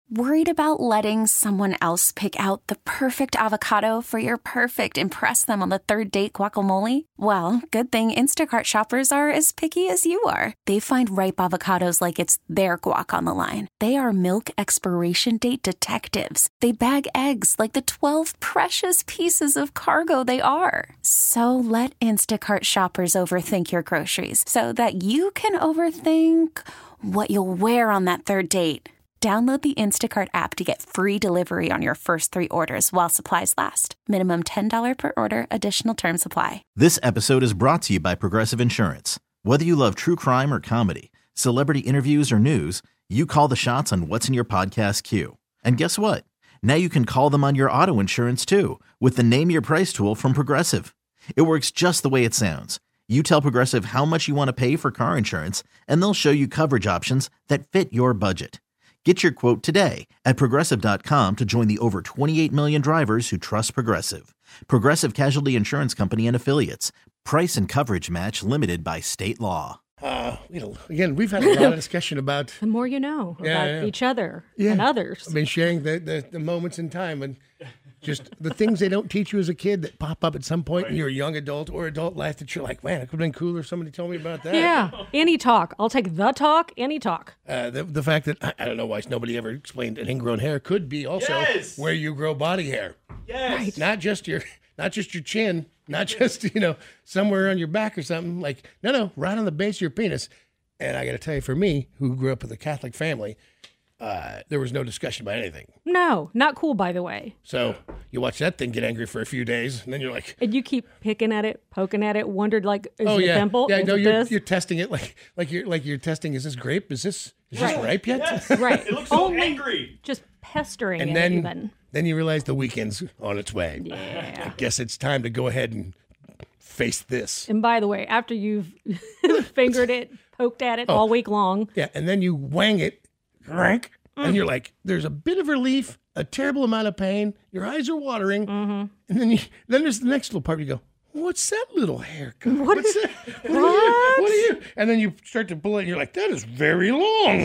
Worried about letting someone else pick out the perfect avocado for your perfect impress them on the third date guacamole? Well, good thing Instacart shoppers are as picky as you are. They find ripe avocados like it's their guac on the line. They are milk expiration date detectives. They bag eggs like the 12 precious pieces of cargo they are. So let Instacart shoppers overthink your groceries so that you can overthink what you'll wear on that third date. Download the Instacart app to get free delivery on your first 3 orders while supplies last. Minimum $10 per order. Additional terms apply. This episode is brought to you by Progressive Insurance. Whether you love true crime or comedy, celebrity interviews or news, you call the shots on what's in your podcast queue. And guess what? Now you can call them on your auto insurance too with the Name Your Price tool from Progressive. It works just the way it sounds. You tell Progressive how much you want to pay for car insurance, and they'll show you coverage options that fit your budget. Get your quote today at Progressive.com to join the over 28 million drivers who trust Progressive. Progressive Casualty Insurance Company and Affiliates. Price and coverage match limited by state law. Again, we've had a lot of discussion about... The more you know about each other and others. I mean, sharing the moments in time and just the things they don't teach you as a kid that pop up at some point when you're a young adult or adult life that you're like, man, it could have been cooler if somebody told me about that. Yeah, any talk. I'll take the talk, any talk. The fact that, I don't know why nobody ever explained that ingrown hair could be also where you grow body hair. Yes. Right. Not just your chin, not just, somewhere on your back or something. Like, no, right on the base of your penis. And I got to tell you, for me, who grew up with a Catholic family, there was no discussion about anything. No, not cool, by the way. So you watch that thing get angry for a few days, and then you're like... And you keep picking at it, poking at it, wondered, like, is it a pimple? Yeah, is no, it this? you're testing it like you're testing, is this grape? Is this ripe yet? Yes. Right. It looks so angry. Just pestering And it then, even. then you realize the weekend's on its way. Yeah. I guess it's time to go ahead and face this. And by the way, after you've fingered it, poked at it all week long. Yeah, and then you wang it, rank, and you're like, there's a bit of relief, a terrible amount of pain, your eyes are watering, and then there's the next little part where you go, what's that little haircut? What's that? What are you? And then you start to pull it, and you're like, that is very long.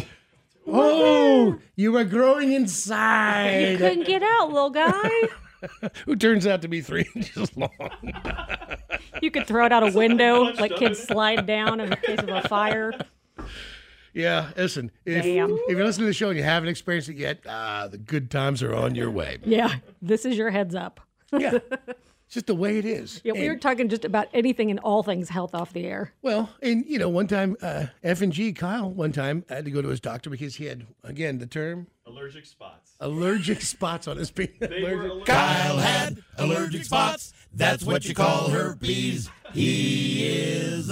Oh, you are growing inside. You couldn't get out, little guy. Who turns out to be 3 inches long. You could throw it out a window like kids slide down in the case of a fire. Yeah, listen, if you're listening to the show and you haven't experienced it yet, the good times are on your way. Yeah, this is your heads up. Yeah, it's just the way it is. Yeah, we were talking just about anything and all things health off the air. Well, and one time, F&G Kyle, one time had to go to his doctor because he had, again, the term... Allergic spots. Allergic spots on his penis. Kyle had allergic spots. That's what you call herpes. He is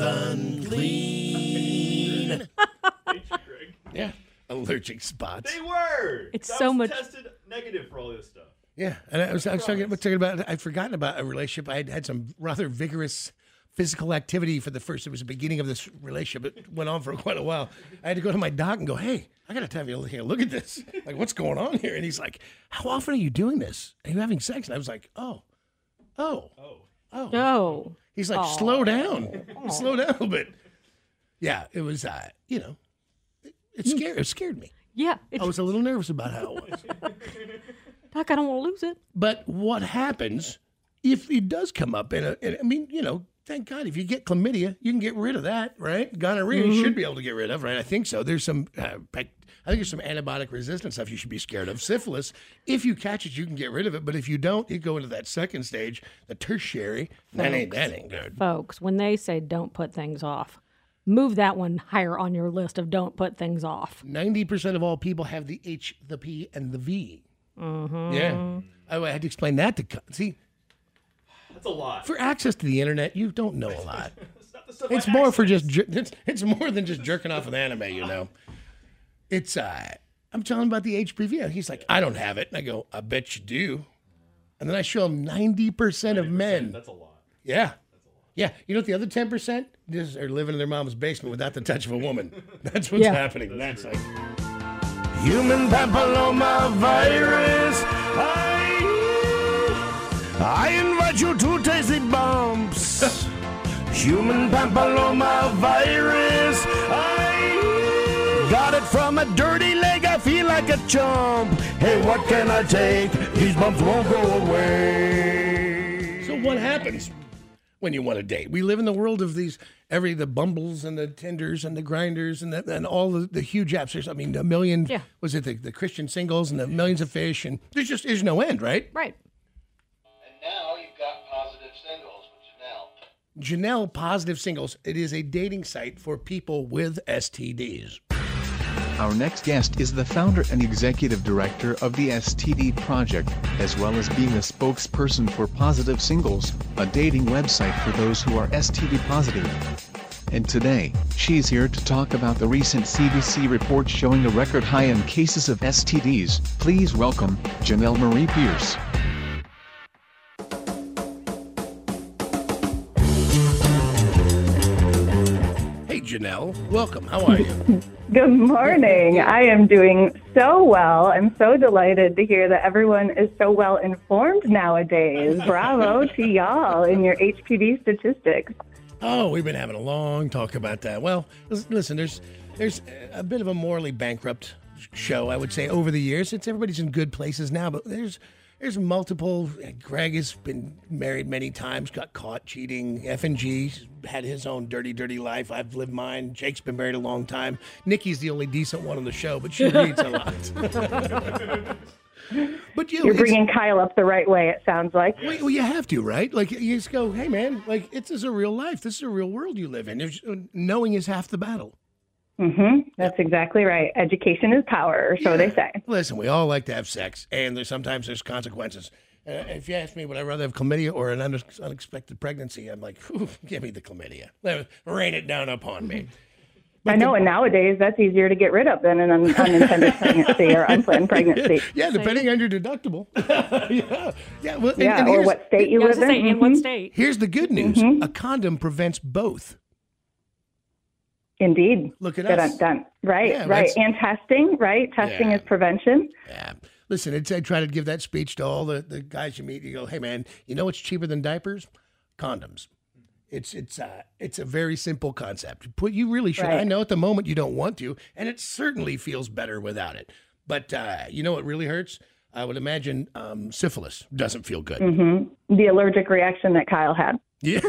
unclean. Yeah, allergic spots. They were. It's That so was much- tested negative for all this stuff. Yeah, and I was talking about, I'd forgotten about a relationship. I had some rather vigorous physical activity for it was the beginning of this relationship. It went on for quite a while. I had to go to my doc and go, hey, I got to tell you, look at this. Like, what's going on here? And he's like, how often are you doing this? Are you having sex? And I was like, oh. Oh. He's like, slow down. Slow down a little bit. Yeah, it was, it scared me. Yeah. I was a little nervous about how it was. Doc, I don't want to lose it. But what happens if it does come up thank God, if you get chlamydia, you can get rid of that, right? Gonorrhea you should be able to get rid of, right? I think so. There's some, I think there's some antibiotic resistant stuff you should be scared of. Syphilis, if you catch it, you can get rid of it. But if you don't, you go into that second stage, the tertiary. That ain't good. Folks, when they say don't put things off, move that one higher on your list of don't put things off. 90% of all people have the H, the P, and the V. Mm-hmm. Yeah. I had to explain that to, see, That's a lot. for access to the internet, you don't know a lot. It's not the stuff It's I more access. for just it's more than just jerking off with anime, It's I'm telling him about the HPV. And he's like, I don't have it. And I go, I bet you do. And then I show him 90% of men. That's a lot. Yeah. Yeah. You know what the other 10% are living in their mom's basement without the touch of a woman. That's what's happening. That's like Human papilloma virus. I invite you to Tasty Bumps. Human papilloma virus. Got it from a dirty leg, I feel like a chump. Hey, what can I take? These bumps won't go away. So what happens when you want to date? We live in the world of the Bumbles and the Tinders and the Grinders and all the huge apps. There's, a million, was it the Christian Singles and the millions of fish, and there's no end, right? Right. And now you've got Positive Singles with Janelle. Janelle Positive Singles. It is a dating site for people with STDs. Our next guest is the founder and executive director of the STD Project, as well as being a spokesperson for Positive Singles, a dating website for those who are STD positive. And today, she's here to talk about the recent CDC report showing a record high in cases of STDs. Please welcome Janelle Marie Pierce. Hey, Janelle. Welcome. How are you? Good morning. I am doing so well. I'm so delighted to hear that everyone is so well informed nowadays. Bravo to y'all in your HPV statistics. Oh, we've been having a long talk about that. Well, listen, there's a bit of a morally bankrupt show, I would say, over the years. Everybody's in good places now, but there's multiple. Greg has been married many times, got caught cheating. F&G had his own dirty, dirty life. I've lived mine. Jake's been married a long time. Nikki's the only decent one on the show, but she reads a lot. But you're bringing Kyle up the right way, it sounds like. Well, you have to, right? Like, you just go, hey, man, like, this is a real life. This is a real world you live in. Knowing is half the battle. Mm-hmm. That's exactly right. Education is power, or so they say. Listen, we all like to have sex, and sometimes there's consequences. If you ask me, would I rather have chlamydia or an unexpected pregnancy? I'm like, give me the chlamydia. Rain it down upon me. I know, and nowadays that's easier to get rid of than an unintended pregnancy or unplanned pregnancy. Yeah, depending on your deductible. Or what state you live in. In what state? Here's the good news. A condom prevents both. Indeed. Look at us. Done. Right, Yeah, right. And testing, right? Testing is prevention. Yeah. Listen, I try to give that speech to all the guys you meet. You go, hey, man, you know what's cheaper than diapers? Condoms. It's a very simple concept. You really should. Right. I know at the moment you don't want to, and it certainly feels better without it. But you know what really hurts? I would imagine syphilis doesn't feel good. Mm-hmm. The allergic reaction that Kyle had. Yes.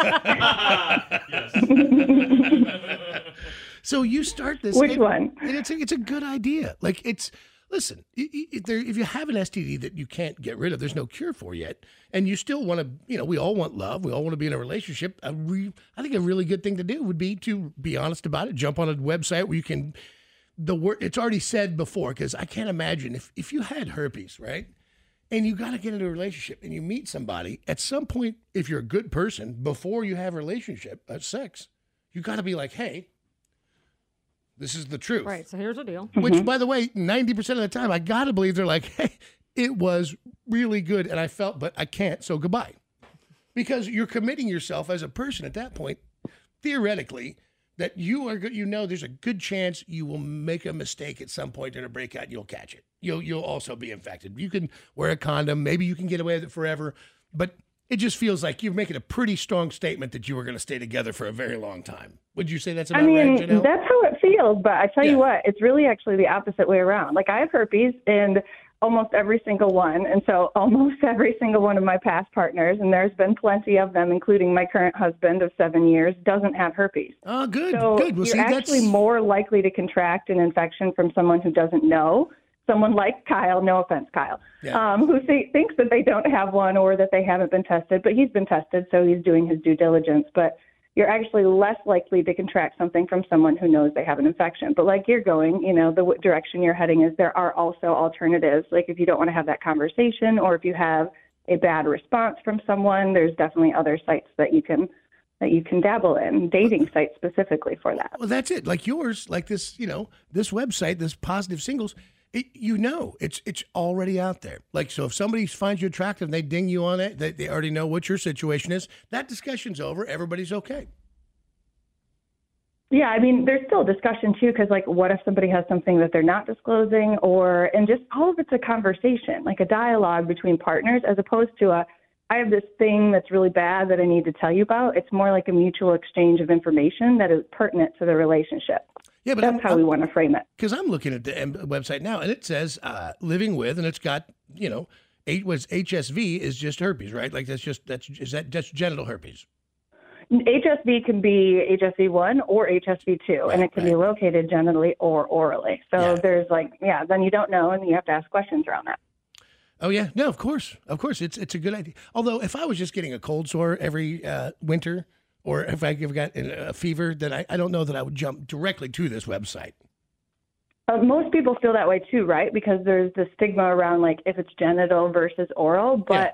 So you start this. Which one? And it's a good idea. Like, listen, if you have an STD that you can't get rid of, there's no cure for yet, and you still want to, we all want love. We all want to be in a relationship. I think a really good thing to do would be to be honest about it. Jump on a website where you can, it's already said before, because I can't imagine if you had herpes, right? And you got to get into a relationship and you meet somebody at some point, if you're a good person, before you have a relationship, sex, you got to be like, hey, this is the truth. Right, so here's the deal. Which, by the way, 90% of the time, I got to believe they're like, hey, it was really good and I felt, but I can't, so goodbye. Because you're committing yourself as a person at that point, theoretically, that there's a good chance you will make a mistake at some point in a breakout and you'll catch it. You'll also be infected. You can wear a condom. Maybe you can get away with it forever, but it just feels like you're making a pretty strong statement that you were going to stay together for a very long time. Would you say that's about right, Janelle? That's how it feels, but I tell you what, it's really actually the opposite way around. Like, I have herpes and almost every single one, and so almost every single one of my past partners, and there's been plenty of them, including my current husband of 7 years, doesn't have herpes. Oh, good, so good. Well, you're actually more likely to contract an infection from someone who doesn't know. Someone like Kyle, no offense, Kyle, who thinks that they don't have one or that they haven't been tested, but he's been tested, so he's doing his due diligence. But you're actually less likely to contract something from someone who knows they have an infection. But like you're going, the direction you're heading is there are also alternatives. Like, if you don't want to have that conversation or if you have a bad response from someone, there's definitely other sites that you can dabble in, dating sites specifically for that. Well, that's it. Like yours, like this, this website, this Positive Singles, it's already out there. Like, so if somebody finds you attractive and they ding you on it, they already know what your situation is. That discussion's over. Everybody's okay. Yeah, I mean, there's still discussion too, because like, what if somebody has something that they're not disclosing, and just all of it's a conversation, like a dialogue between partners, as opposed to I have this thing that's really bad that I need to tell you about. It's more like a mutual exchange of information that is pertinent to the relationship. Yeah, but that's how we want to frame it. Because I'm looking at the website now, and it says living with, and it's got, HSV is just herpes, right? Like that's genital herpes. HSV can be HSV1 or HSV2, and it can be located genitally or orally. So there's then you don't know, and you have to ask questions around that. Oh yeah, no, of course, it's a good idea. Although if I was just getting a cold sore every winter, or if I got a fever, then I don't know that I would jump directly to this website. Most people feel that way too, right? Because there's the stigma around if it's genital versus oral, but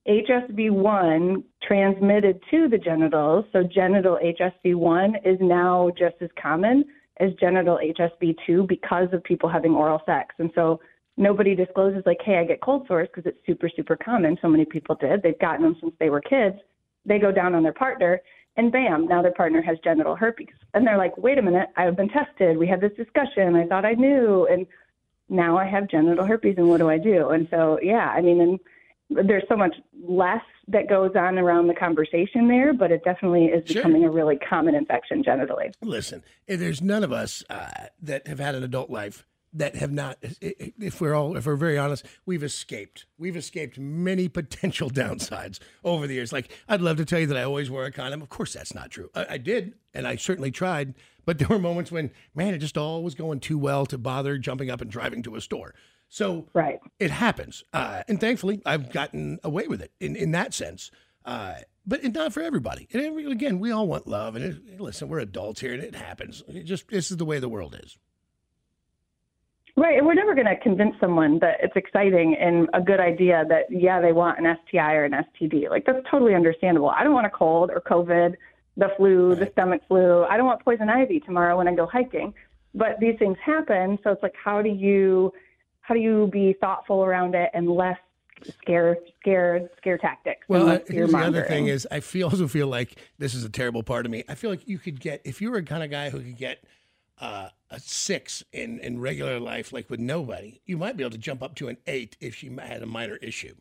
HSV1 transmitted to the genitals, so genital HSV1 is now just as common as genital HSV2 because of people having oral sex. And so nobody discloses hey, I get cold sores because it's super, super common. So many people did. They've gotten them since they were kids. They go down on their partner and bam, now their partner has genital herpes. And they're like, wait a minute, I've been tested. We had this discussion. I thought I knew. And now I have genital herpes and what do I do? And so, and there's so much less that goes on around the conversation there, but it definitely is becoming a really common infection genitally. Listen, there's none of us that have had an adult life that have not, if we're very honest, we've escaped many potential downsides over the years. I'd love to tell you that I always wore a condom. Of course, that's not true. I did, and I certainly tried, but there were moments when, man, it just all was going too well to bother jumping up and driving to a store. So it happens. And thankfully, I've gotten away with it in that sense. But it's not for everybody. And again, we all want love. And listen, we're adults here, and it happens. This is the way the world is. Right, and we're never going to convince someone that it's exciting and a good idea that, they want an STI or an STD. That's totally understandable. I don't want a cold or COVID, the flu, the stomach flu. I don't want poison ivy tomorrow when I go hiking. But these things happen, so it's how do you be thoughtful around it and less scare tactics? Well, here's the other thing is I also feel like this is a terrible part of me. I feel like you could get, if you were a kind of guy who could get a 6 in regular life, with nobody, you might be able to jump up to an 8 if she had a minor issue.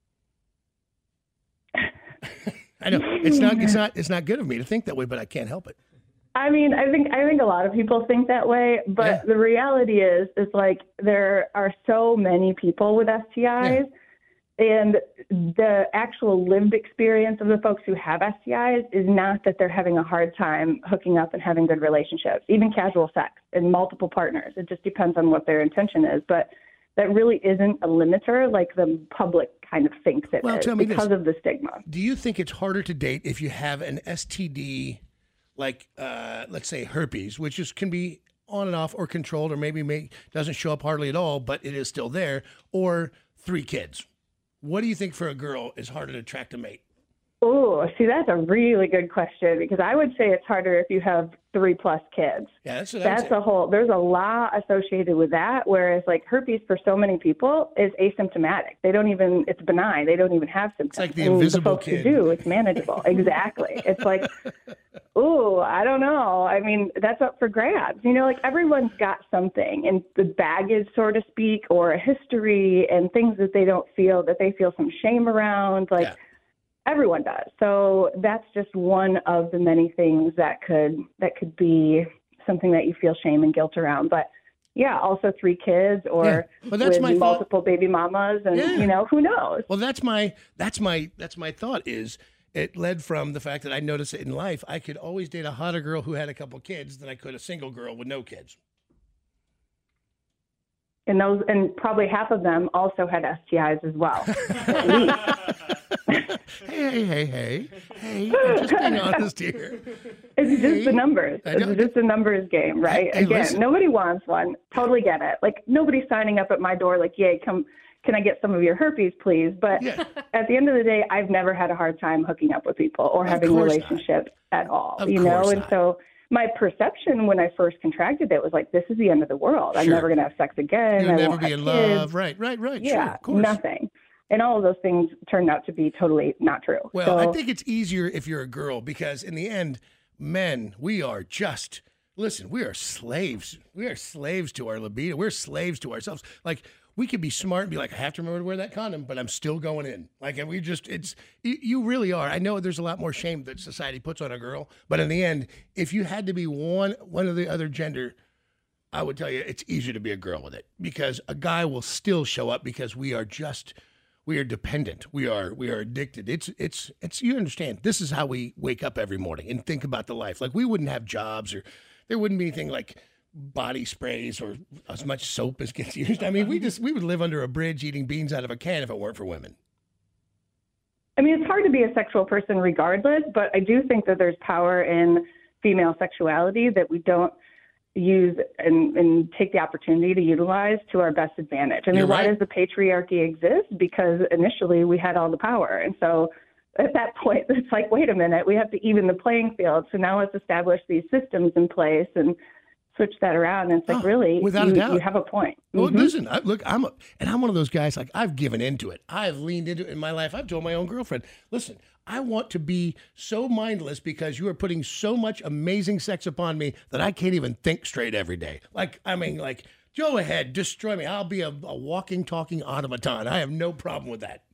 I know it's not good of me to think that way, but I can't help it. I think a lot of people think that way, but the reality is there are so many people with STIs. And the actual lived experience of the folks who have STIs is not that they're having a hard time hooking up and having good relationships, even casual sex and multiple partners. It just depends on what their intention is. But that really isn't a limiter like the public kind of thinks it is because of the stigma. Do you think it's harder to date if you have an STD, let's say herpes, which can be on and off or controlled or maybe doesn't show up hardly at all, but it is still there, or 3 kids? What do you think for a girl is harder to attract a mate? Oh, see, that's a really good question because I would say it's harder if you have 3+ kids. Yeah, there's a lot associated with that. Whereas herpes for so many people is asymptomatic. It's benign. They don't even have symptoms. It's like the invisible folks kid. Who do, it's manageable. Exactly. It's I don't know. That's up for grabs. Everyone's got something and the baggage, so to speak, or a history and things that they feel some shame around. Everyone does. So that's just one of the many things that could be something that you feel shame and guilt around. But also 3 kids or with multiple baby mamas and who knows? Well, that's my thought is it led from the fact that I noticed it in life. I could always date a hotter girl who had a couple kids than I could a single girl with no kids. And probably half of them also had STIs as well. At least. Hey, I'm just being honest here. It's just the numbers. It's just a numbers game, right? Again, nobody wants one. Totally get it. Nobody's signing up at my door yay, come, can I get some of your herpes, please? But at the end of the day, I've never had a hard time hooking up with people or having relationships at all, And so my perception when I first contracted it was this is the end of the world. I'm never going to have sex again. You'll never be in love. Right. Yeah, sure, of course. Nothing. And all of those things turned out to be totally not true. Well, I think it's easier if you're a girl because in the end, men, we are slaves. We are slaves to our libido. We're slaves to ourselves. We could be smart and be I have to remember to wear that condom, but I'm still going in. You really are. I know there's a lot more shame that society puts on a girl, but in the end, if you had to be one of the other gender I would tell you it's easier to be a girl with it because a guy will still show up because we are dependent. We are addicted. It's you understand. This is how we wake up every morning and think about the life. Like we wouldn't have jobs or there wouldn't be anything like body sprays or as much soap as gets used. I mean, we would live under a bridge eating beans out of a can if it weren't for women. I mean, it's hard to be a sexual person regardless, but I do think that there's power in female sexuality that we don't use and take the opportunity to utilize to our best advantage. I mean, why does the patriarchy exist? Because initially we had all the power. And so at that point, it's like, wait a minute, we have to even the playing field. So now let's establish these systems in place and switch that around. And it's like, really, without a doubt, you have a point. Well, listen, look, I'm one of those guys, like I've given into it. I've leaned into it in my life. I've told my own girlfriend, listen, I want to be so mindless because you are putting so much amazing sex upon me that I can't even think straight every day. Like, go ahead, destroy me. I'll be a walking, talking automaton. I have no problem with that.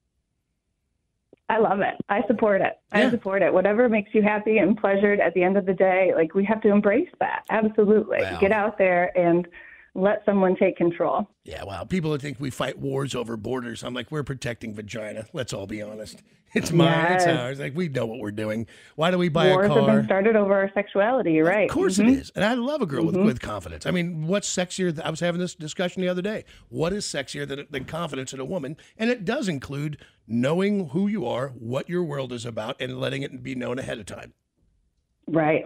I love it. I support it. I support it. Whatever makes you happy and pleasured at the end of the day, like we have to embrace that. Absolutely. Wow. Get out there and let someone take control. Yeah, wow. People that think we fight wars over borders. I'm like, we're protecting vagina. Let's all be honest. It's mine. Yes. It's ours. Like, we know what we're doing. Why do we buy Wars a car? Wars have been started over our sexuality. You're right. Of course it is. And I love a girl with confidence. I mean, what's sexier? I was having this discussion the other day. What is sexier than confidence in a woman? And it does include knowing who you are, what your world is about, and letting it be known ahead of time. Right.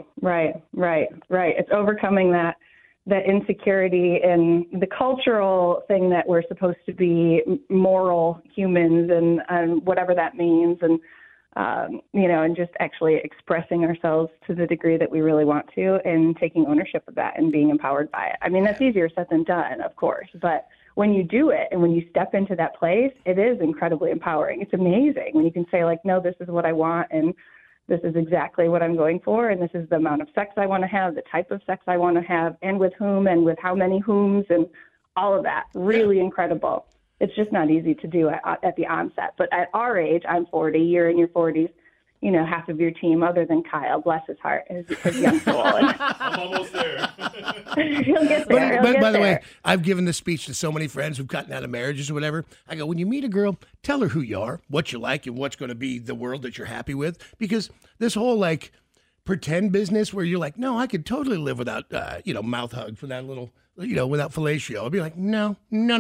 It's overcoming that insecurity and the cultural thing that we're supposed to be moral humans and whatever that means. And, and just actually expressing ourselves to the degree that we really want to and taking ownership of that and being empowered by it. I mean, that's easier said than done, of course, but when you do it and when you step into that place, it is incredibly empowering. It's amazing when you can say like, no, this is what I want. And this is exactly what I'm going for, and this is the amount of sex I want to have, the type of sex I want to have, and with whom, and with how many whoms, and all of that. Really incredible. It's just not easy to do at the onset. But at our age, I'm 40, you're in your 40s, half of your team, other than Kyle, bless his heart, his young soul. I'm almost there. He'll get there. But by the way, I've given this speech to so many friends who've gotten out of marriages or whatever. I go, when you meet a girl, tell her who you are, what you like, and what's going to be the world that you're happy with. Because this whole like pretend business where you're like, no, I could totally live without, mouth hugs, without a little, without fellatio. I'll be like, no,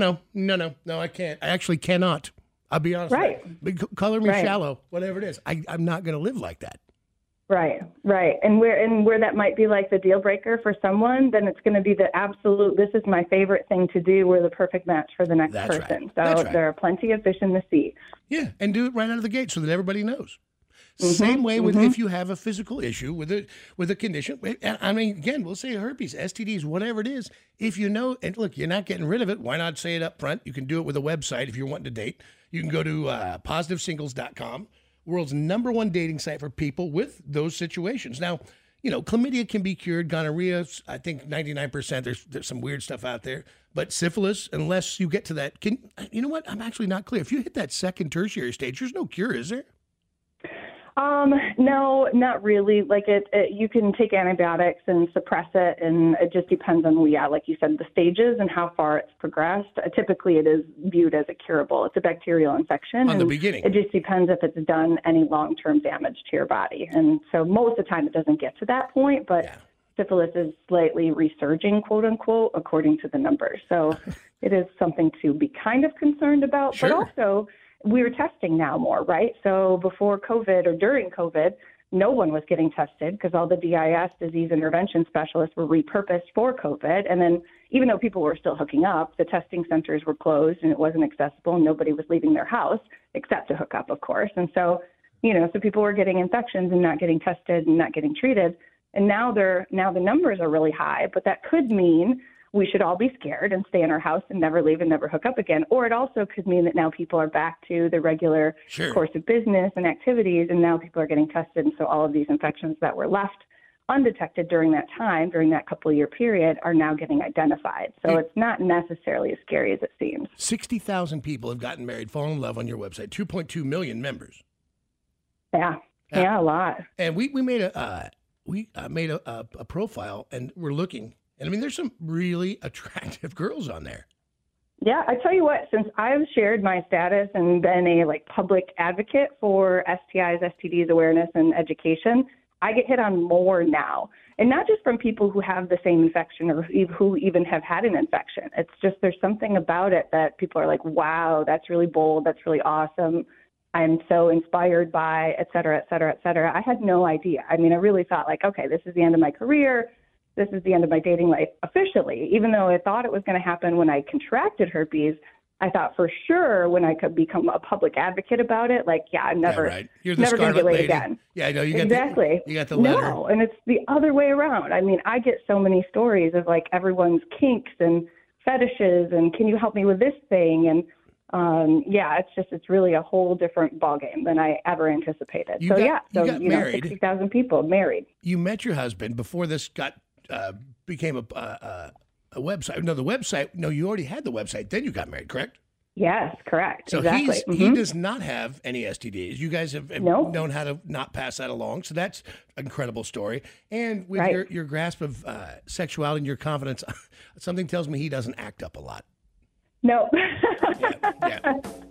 I can't. I actually cannot. I'll be honest. Right. Color me shallow, whatever it is. I'm not going to live like that. Right. And where that might be like the deal breaker for someone, then it's going to be the absolute, this is my favorite thing to do. We're the perfect match for the next person. Right. So there are plenty of fish in the sea. Yeah. And do it right out of the gate so that everybody knows. Same way with if you have a physical issue with a condition. I mean, again, we'll say herpes, STDs, whatever it is. If you know, and look, you're not getting rid of it, why not say it up front? You can do it with a website if you're wanting to date. You can go to positivesingles.com, world's #1 dating site for people with those situations. Now, chlamydia can be cured. Gonorrhea, I think 99%. There's some weird stuff out there. But syphilis, unless you get to that, you know what? I'm actually not clear. If you hit that second tertiary stage, there's no cure, is there? No, not really. Like you can take antibiotics and suppress it, and it just depends on, like you said, the stages and how far it's progressed. Typically, it is viewed as a curable. It's a bacterial infection. On the beginning. It just depends if it's done any long-term damage to your body. And so most of the time it doesn't get to that point, but syphilis is slightly resurging, quote unquote, according to the numbers. So it is something to be kind of concerned about, but also we're testing now more, right? So before COVID or during COVID, no one was getting tested because all the DIS, disease intervention specialists, were repurposed for COVID. And then even though people were still hooking up, the testing centers were closed and it wasn't accessible and nobody was leaving their house except to hook up, of course. And so, so people were getting infections and not getting tested and not getting treated. And now the numbers are really high, but that could mean we should all be scared and stay in our house and never leave and never hook up again. Or it also could mean that now people are back to the regular course of business and activities, and now people are getting tested. And so all of these infections that were left undetected during that time, during that couple-year period, are now getting identified. So it's not necessarily as scary as it seems. 60,000 people have gotten married, fallen in love on your website, 2.2 million members. Yeah, a lot. And we made a profile, and we're looking. And I mean, there's some really attractive girls on there. Yeah, I tell you what, since I've shared my status and been a public advocate for STIs, STDs awareness and education, I get hit on more now. And not just from people who have the same infection or who even have had an infection. It's just there's something about it that people are like, wow, that's really bold. That's really awesome. I'm so inspired by, et cetera, et cetera, et cetera. I had no idea. I mean, I really thought okay, this is the end of my career. This is the end of my dating life officially, even though I thought it was going to happen when I contracted herpes. I thought for sure when I could become a public advocate about it, I'm never, You're the never going to get laid lady. again. Yeah, I know. You got the letter. No, and it's the other way around. I mean, I get so many stories of everyone's kinks and fetishes and can you help me with this thing? And it's really a whole different ballgame than I ever anticipated. You got married. 60,000 people married. You met your husband before this became a website. No, the website. No, you already had the website. Then you got married, correct? Yes, correct. So exactly. He does not have any STDs. You guys have known how to not pass that along. So that's an incredible story. And with your grasp of sexuality and your confidence, something tells me he doesn't act up a lot. No. Yeah.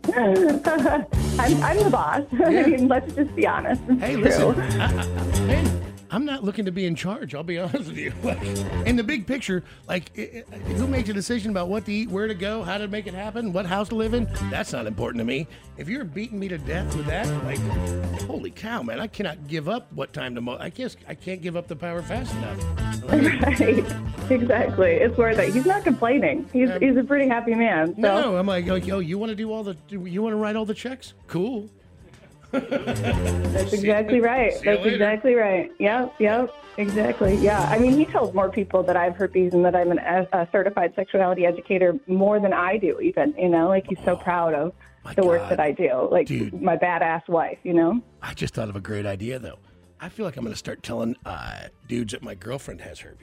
I'm the boss. Yeah. I mean, let's just be honest. Hey, listen. I'm not looking to be in charge. I'll be honest with you. In the big picture, who makes a decision about what to eat, where to go, how to make it happen, what house to live in? That's not important to me. If you're beating me to death with that, holy cow, man! I cannot give up what time to mow. I can't give up the power fast enough. Right. Exactly. It's worth it. He's not complaining. He's a pretty happy man. So. No, I'm like, you want to you want to write all the checks? Cool. That's exactly right. That's exactly right. Yep, exactly. Yeah. I mean, he tells more people that I have herpes and that I'm a certified sexuality educator more than I do even, he's so proud of the work that I do. Dude, my badass wife, I just thought of a great idea, though. I feel like I'm going to start telling dudes that my girlfriend has herpes.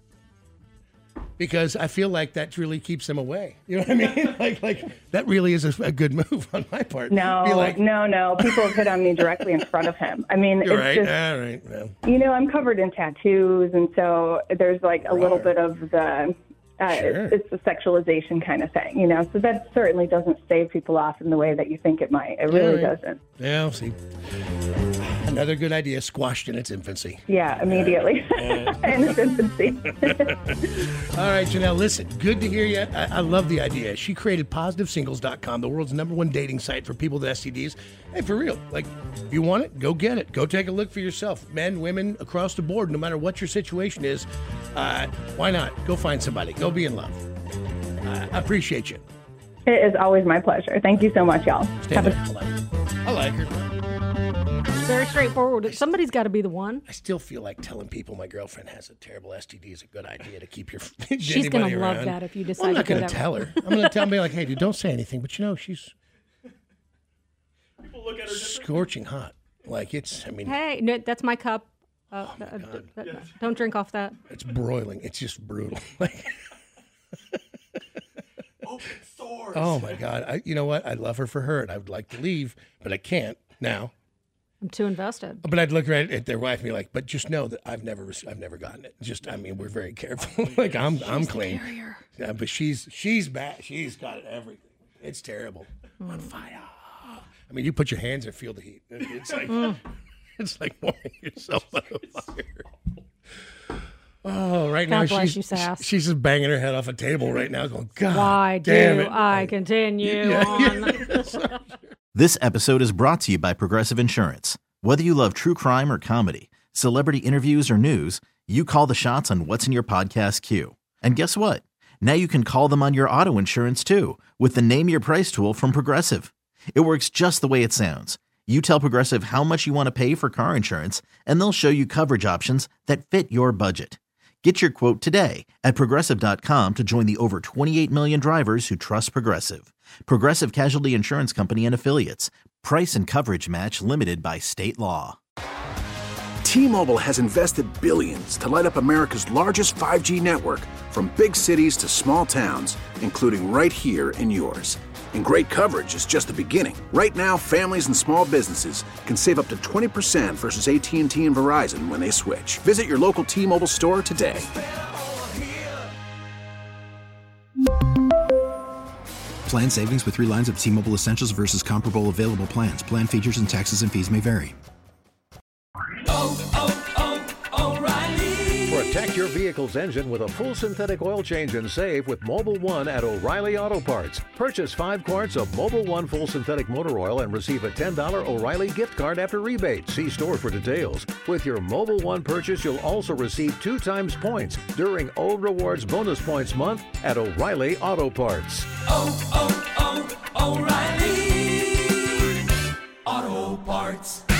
Because I feel like that really keeps them away. You know what I mean? That really is a good move on my part. No. People have hit on me directly in front of him. I mean, You're it's right. just, All right. Well. I'm covered in tattoos, and so there's a little bit of the, Sure. it's a sexualization kind of thing, So that certainly doesn't stave people off in the way that you think it might. It really doesn't. Yeah, see. Another good idea squashed in its infancy. Yeah, immediately. In its infancy. All right, Janelle, listen, good to hear you. I love the idea. She created PositiveSingles.com, the world's #1 dating site for people with STDs. Hey, for real, if you want it, go get it. Go take a look for yourself. Men, women, across the board, no matter what your situation is, why not? Go find somebody. Go be in love. I appreciate you. It is always my pleasure. Thank you so much, y'all. I like her. Very straightforward. Somebody's got to be the one. I still feel like telling people my girlfriend has a terrible STD is a good idea to keep your She's going to love that if you decide I'm not to go going to that tell her. I'm going to tell her, hey, dude, don't say anything. But she's People look at her scorching hot. Hey, no, that's my cup. Don't drink off that. It's broiling. It's just brutal. open sores. Oh my God! You know what? I love her for her, and I would like to leave, but I can't now. I'm too invested. But I'd look right at their wife and be like, "But just know that I've never gotten it. We're very careful. I'm clean. Yeah, but she's bad. She's got everything. It's terrible. On fire. I mean, you put your hands and feel the heat. It's like it's like warming yourself on fire. Oh, right now she's just banging her head off a table right now, going, "God, why damn do it. I continue on?" This episode is brought to you by Progressive Insurance. Whether you love true crime or comedy, celebrity interviews or news, you call the shots on what's in your podcast queue. And guess what? Now you can call them on your auto insurance too with the Name Your Price tool from Progressive. It works just the way it sounds. You tell Progressive how much you want to pay for car insurance, and they'll show you coverage options that fit your budget. Get your quote today at Progressive.com to join the over 28 million drivers who trust Progressive. Progressive Casualty Insurance Company and Affiliates. Price and coverage match limited by state law. T-Mobile has invested billions to light up America's largest 5G network, from big cities to small towns, including right here in yours. And great coverage is just the beginning. Right now, families and small businesses can save up to 20% versus AT&T and Verizon when they switch. Visit your local T-Mobile store today. Plan savings with 3 lines of T-Mobile Essentials versus comparable available plans. Plan features and taxes and fees may vary. O'Reilly. Protect your vehicle's engine with a full synthetic oil change and save with Mobil 1 at O'Reilly Auto Parts. Purchase 5 quarts of Mobil 1 full synthetic motor oil and receive a $10 O'Reilly gift card after rebate. See store for details. With your Mobil 1 purchase, you'll also receive 2 times points during O Rewards Bonus Points Month at O'Reilly Auto Parts. O'Reilly Auto Parts.